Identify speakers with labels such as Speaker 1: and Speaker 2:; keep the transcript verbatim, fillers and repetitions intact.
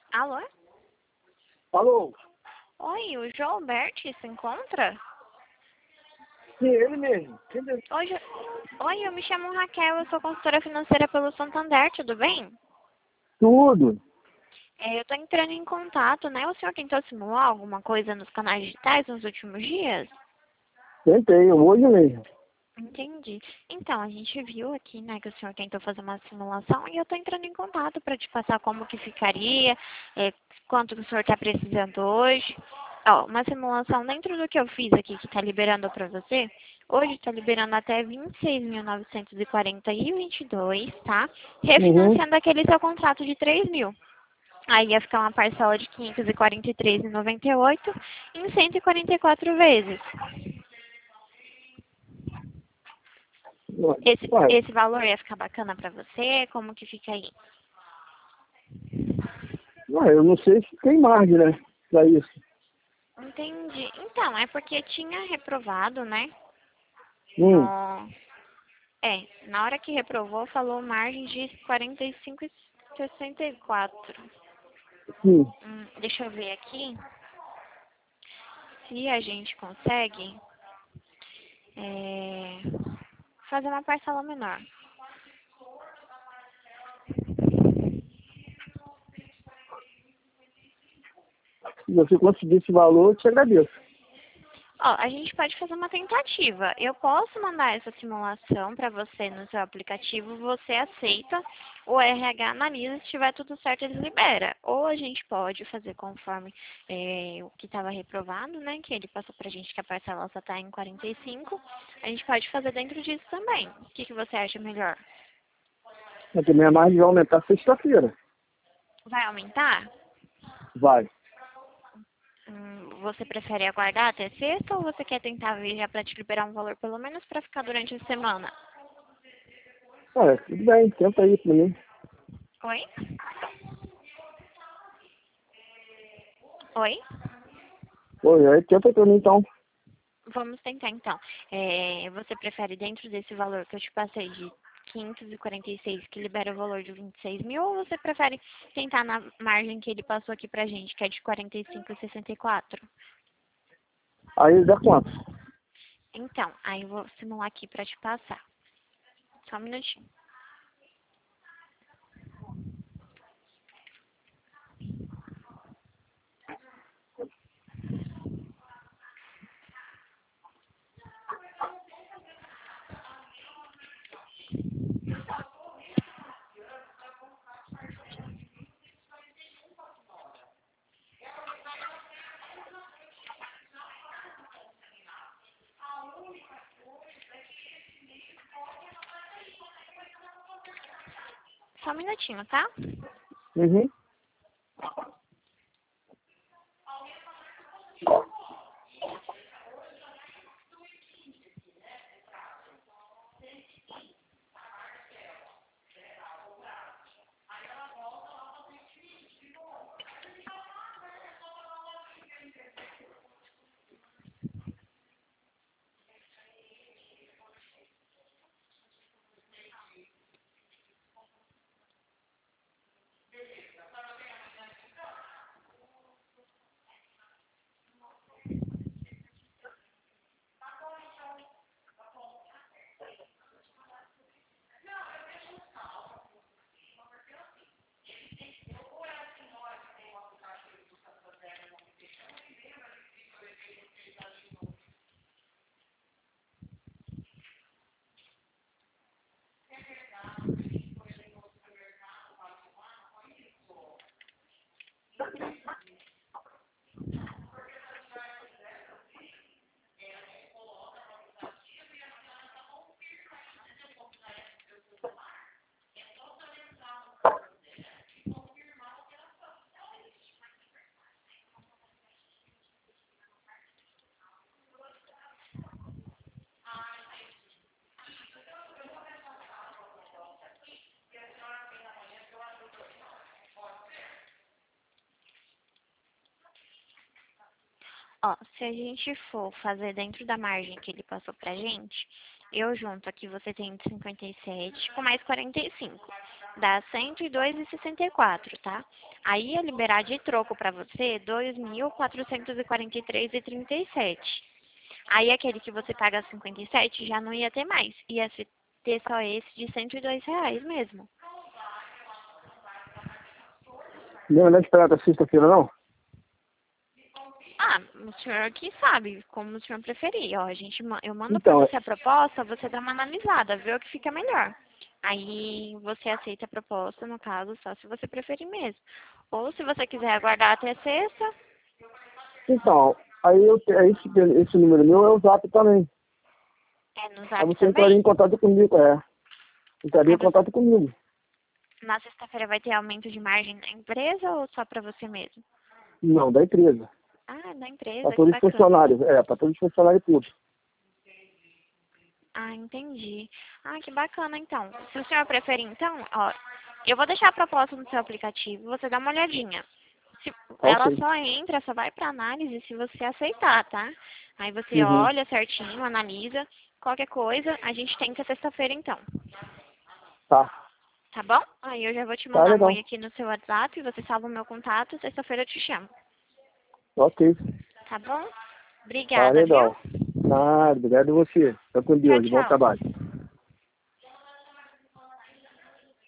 Speaker 1: Alô?
Speaker 2: Alô?
Speaker 1: Oi, o João Alberti se encontra?
Speaker 2: Sim, ele mesmo. Quem deve-
Speaker 1: Oi, Jo- Oi, eu me chamo Raquel, eu sou consultora financeira pelo Santander, tudo bem?
Speaker 2: Tudo.
Speaker 1: É, eu tô entrando em contato, né? O senhor tentou simular alguma coisa nos canais digitais nos últimos dias?
Speaker 2: Tentei, hoje mesmo.
Speaker 1: Entendi. Então, a gente viu aqui, né, que o senhor tentou fazer uma simulação e eu tô entrando em contato para te passar como que ficaria, é, quanto que o senhor está precisando hoje. Ó, uma simulação dentro do que eu fiz aqui, que está liberando para você, hoje está liberando até vinte e seis mil novecentos e quarenta e vinte e dois, tá?
Speaker 2: Uhum.
Speaker 1: Refinanciando aquele seu contrato de três mil. Aí ia ficar uma parcela de quinhentos e quarenta e três reais e noventa e oito em cento e quarenta e quatro vezes. Esse,
Speaker 2: Ué,
Speaker 1: esse valor ia ficar bacana pra você? Como que fica aí?
Speaker 2: ué, eu não sei se tem margem, né? Pra isso.
Speaker 1: Entendi. Então, é porque tinha reprovado, né?
Speaker 2: Hum,
Speaker 1: No... É, na hora que reprovou, falou margem de quarenta e cinco e sessenta e quatro.
Speaker 2: sim.
Speaker 1: Hum, deixa eu ver aqui se a gente consegue é, fazer uma parcela menor.
Speaker 2: Se você conseguir esse valor, eu te agradeço.
Speaker 1: Ó, a gente pode fazer uma tentativa. Eu posso mandar essa simulação para você no seu aplicativo, você aceita, o R H analisa, se tiver tudo certo, ele libera. Ou a gente pode fazer conforme é, o que estava reprovado, né? Que ele passou pra gente que a parcela só está em quarenta e cinco. A gente pode fazer dentro disso também. O que, que você acha melhor?
Speaker 2: Mas também a margem vai aumentar sexta-feira.
Speaker 1: Vai aumentar?
Speaker 2: Vai.
Speaker 1: Hum, você prefere aguardar até sexta ou você quer tentar ver já para te liberar um valor pelo menos para ficar durante a semana?
Speaker 2: Ué, tudo bem, tenta aí pra mim.
Speaker 1: Oi? Oi?
Speaker 2: Oi, aí tenta aí pra mim então.
Speaker 1: Vamos tentar então. É, você prefere dentro desse valor que eu te passei de quinhentos e quarenta e seis, que libera o valor de vinte e seis mil, ou você prefere tentar na margem que ele passou aqui pra gente, que é de quarenta e cinco e sessenta e quatro?
Speaker 2: Aí dá quanto?
Speaker 1: Então, aí eu vou simular aqui pra te passar. Só um minutinho. Só um minutinho, tá?
Speaker 2: Uhum.
Speaker 1: Ó, se a gente for fazer dentro da margem que ele passou pra gente, eu junto aqui você tem de cinquenta e sete com mais quarenta e cinco. dá cento e dois reais e sessenta e quatro centavos, tá? Aí ia liberar de troco para você dois mil quatrocentos e quarenta e três reais e trinta e sete centavos. Aí aquele que você paga cinquenta e sete já não ia ter mais, ia se- ter só esse de cento e dois reais mesmo.
Speaker 2: Não é esperar até sexta-feira, não?
Speaker 1: Ah, o senhor que sabe, como o senhor preferir. Ó, a gente, ma- eu mando para
Speaker 2: Então,
Speaker 1: você a proposta, você dá uma analisada, vê o que fica melhor. Aí você aceita a proposta, no caso, só se você preferir mesmo. Ou se você quiser aguardar até sexta,
Speaker 2: então aí eu, te- é esse, esse número meu é o zap também.
Speaker 1: é no
Speaker 2: Aí
Speaker 1: Zap
Speaker 2: você entraria em
Speaker 1: também.
Speaker 2: contato comigo, é. Entraria
Speaker 1: Aí
Speaker 2: em
Speaker 1: você,
Speaker 2: contato comigo.
Speaker 1: na sexta-feira vai ter aumento de margem da empresa ou só para você mesmo?
Speaker 2: Não, da empresa.
Speaker 1: Ah, da
Speaker 2: Para
Speaker 1: empresa, que
Speaker 2: todos os
Speaker 1: bacana.
Speaker 2: funcionários, é, para todos os funcionários públicos.
Speaker 1: Ah, entendi. Ah, que bacana, então. Se o senhor preferir, então, ó, eu vou deixar a proposta no seu aplicativo, você dá uma olhadinha. Se,
Speaker 2: Tá
Speaker 1: ela
Speaker 2: ok.
Speaker 1: só entra, só vai para análise se você aceitar, tá? Aí você
Speaker 2: Uhum.
Speaker 1: olha certinho, analisa. Qualquer coisa, a gente tenta sexta-feira, então.
Speaker 2: Tá.
Speaker 1: Tá bom? Aí eu já vou te
Speaker 2: Tá
Speaker 1: mandar um oi
Speaker 2: legal.
Speaker 1: aqui no seu WhatsApp, você salva o meu contato, sexta-feira eu te chamo.
Speaker 2: Ok.
Speaker 1: Tá bom?
Speaker 2: Tá
Speaker 1: Obrigada, viu?
Speaker 2: legal. Nada, obrigado a você. Fica com
Speaker 1: Tchau,
Speaker 2: Deus. Bom
Speaker 1: tchau.
Speaker 2: trabalho.